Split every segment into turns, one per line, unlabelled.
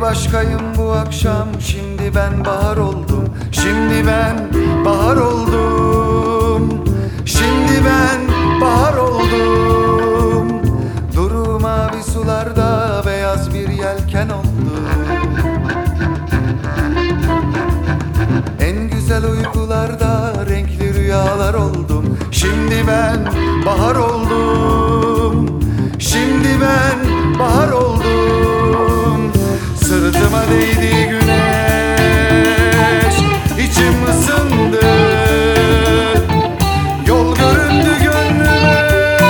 başkayım bu akşam. Şimdi ben bahar oldum. Şimdi ben bahar oldum. Şimdi ben bahar oldum. Duru mavi sularda beyaz bir yelken oldum. En güzel uykularda renkli rüyalar oldum. Şimdi ben bahar oldum. Şimdi ben bahar oldum. Sırtıma değdi güneş, içim ısındı. Yol göründü gönlüme.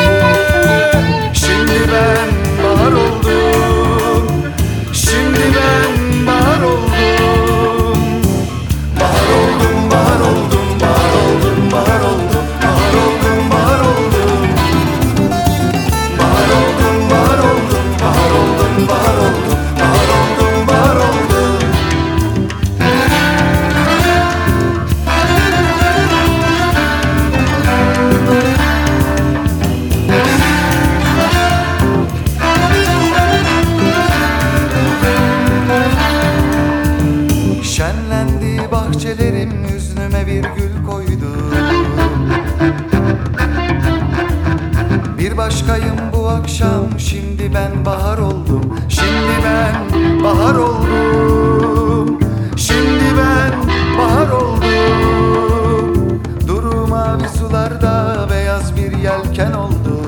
Şimdi ben bahar oldum. Şimdi ben bahar oldum. Bahar oldum, bahar oldum, bahar oldum, bahar oldum, bahar oldum, bahar oldum. Bahar oldum, bahar oldum, bahar oldum, bahar oldum, bahar oldum, bahar oldum. Şenlendi bahçelerim, hüznüme bir gül koydu. Bir başkayım bu akşam, şimdi ben bahar oldum. Şimdi ben bahar oldum. Şimdi ben bahar oldum. Duru mavi sularda beyaz bir yelken oldum.